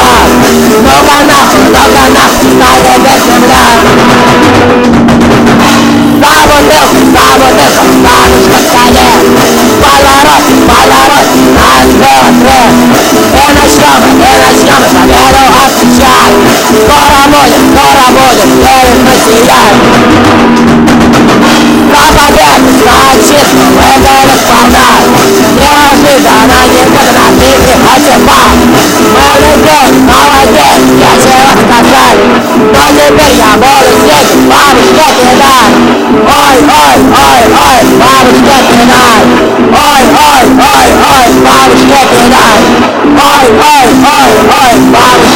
так. Ну-ка нахуй, стали без земля. Забутылка, бабушка в столе. Поворот, нас было трое. И начнем победу отвечать. Скоро будет, верим мы сияем. За победу, за чистку, выиграли сполна. Неожиданно, никогда ты не хотела. Мы любим, молодец, нечего сказать. Но теперь я буду сидеть, бабушке кидать. Ой, бабушке кидать. Ой, бабушке кидать. Ой, бабушке